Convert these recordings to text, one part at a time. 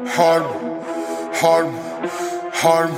حرب حرب حرب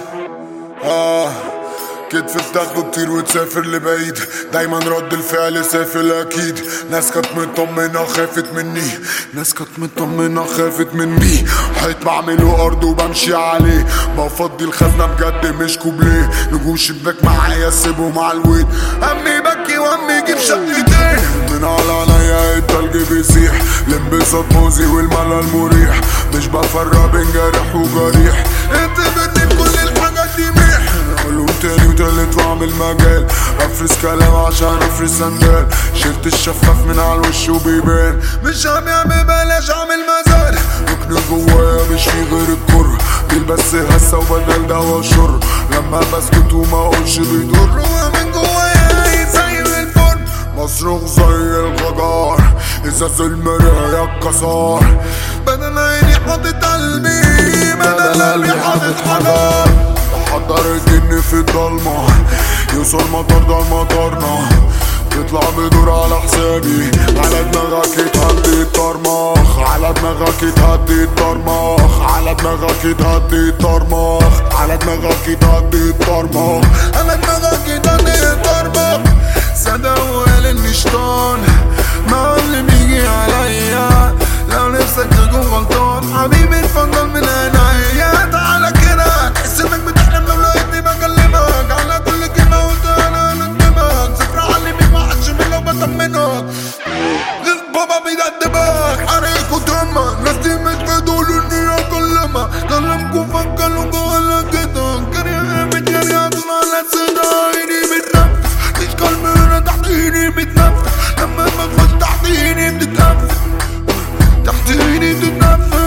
كتف بتاخده تطير وتسافر لبعيد، دايما رد الفعل سافل اكيد. ناس كانت مطمنة خافت مني، ناس كانت مطمنة خافت مني. حيط بعمله ارض وبمشي عليه، بفضي الخزنة بجد مش كوبليه. نجوم شباك معايا سيبهم على الويد، امي بكي وامي يجيب شقتين. من على عينيا التلج بيسيح، الانبساط موزي والملل مريح. مش بفرق بين جارح وجريح، انت بدي بكل الحاجات دي ميح. علوم تاني وتالت واعمل مجال، افرس كلام عشان افرس سندال. شلت الشفاف من على الوش وبيبان، مش عم يعمل بلاش اعمل مزال. ركن جوايا مش في غير الكره، بس هسه وبدل دوا شر. لما بسكت وما اقولش بيضر، ومن جوايا زي الفرن مصروخ زي الغجار. ازاز المراية اتكسر، بدل عيني حاطط قلبي، بدل قلبي حاطط حجر. بحضر الجن في الضلمة، يوصل مطار ده مطارنا. تطلع بدور على حسابي، على دماغك يتهدي الطرمخ، على دماغك يتهدي الطرمخ، على دماغك يتهدي الطرمخ، على دماغك يتهدي الطرمخ، على دماغك يتهدي الطرمخ. صدق وقال اني شطان، معلم يجي عليا. لو نفسك تكون غلطان حبيبي اتفضل من عينيا. تعالى كده تحس انك بتحلم، لو لقيتني بكلمك على كل كلمة قلتها انا هندمك. صفر علمي ما حدش من لو بطمنك، غير بابا بيدبك عليك ودمك. ناس دي مش بدول اني اكلمك، كلامكم فكروا جوالا كده. كريم بتجرياتون على الصدا، ايدي بتنفس مش كلمة هنا تحت ايدي بتنفس. لما بخش تحت ايدي بتتنفس، تحت ايدي بتتنفس.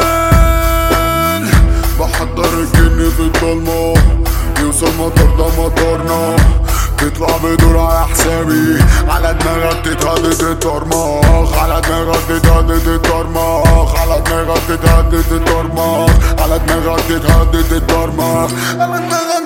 بحضر الجن في الضلمة، يوصل مطار ده مطارنا. تطلع بدور على حسابي، على دماغك تتهدد الطرمخ، على دماغك تتهدد الطرمخ، على دماغك تتهدد الطرمخ، على دماغك تتهدد الطرمخ، على دماغك